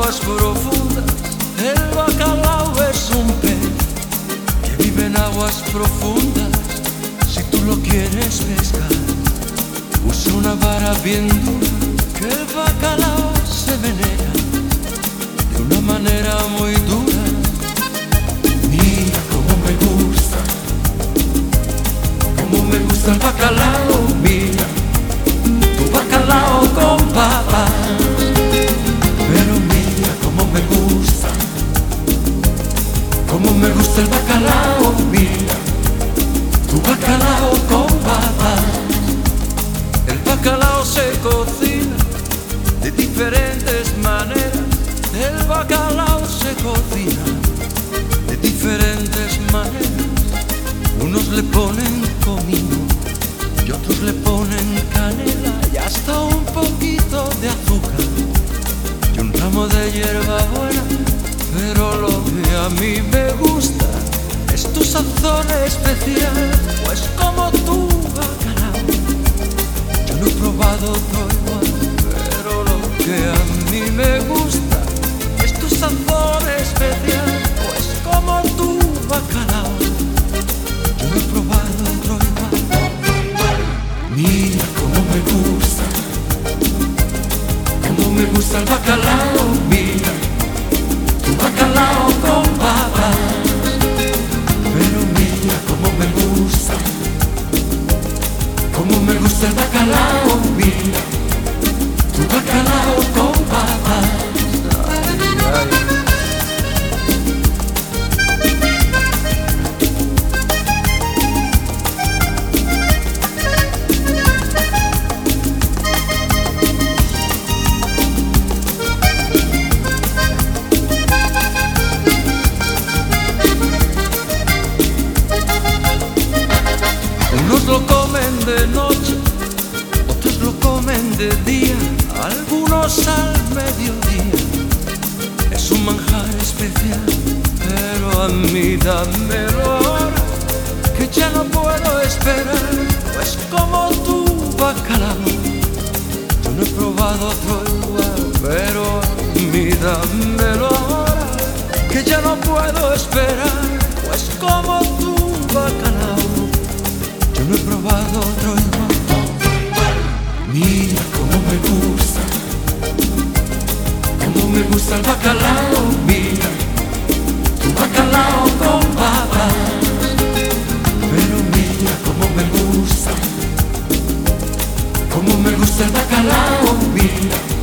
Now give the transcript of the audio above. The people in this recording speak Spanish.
aguas profundas. El bacalao es un pez que vive en aguas profundas. Si tú lo quieres pescar, usa una vara bien dura, que el bacalao se venera de una manera muy dura. Mira cómo me gusta el bacalao. Mira, tu bacalao con papas. Pero mira cómo me gusta el bacalao. Mira, tu bacalao con papas. El bacalao se cocina de diferentes maneras. El bacalao se cocina de diferentes maneras. Unos le ponen comino y otros le ponen canela y hasta un poquito de azúcar y un ramo de hierbabuena. Pero lo que a mí me gusta es tu sazón especial, pues como tu bacalao yo no he probado otro igual. Pero lo que a mí me gusta es tu sazón especial, pues como tu bacalao yo no he probado otro igual. Mira cómo me gusta el bacalao. Mira, tu bacalao con papas. Pero mira cómo me gusta el bacalao. Mira, tu bacalao con papas. Unos lo comen de noche, otros lo comen de día, algunos al mediodía. Es un manjar especial, pero a mí dámelo ahora, que ya no puedo esperar. Pues como tu bacalao yo no he probado otro igual. Pero a mí dámelo ahora, que ya no puedo esperar. Pues como tu bacalao yo no he probado otro igual. Mira cómo me gusta el bacalao. Mira, tu bacalao con papas. Pero mira cómo me gusta el bacalao. Mira,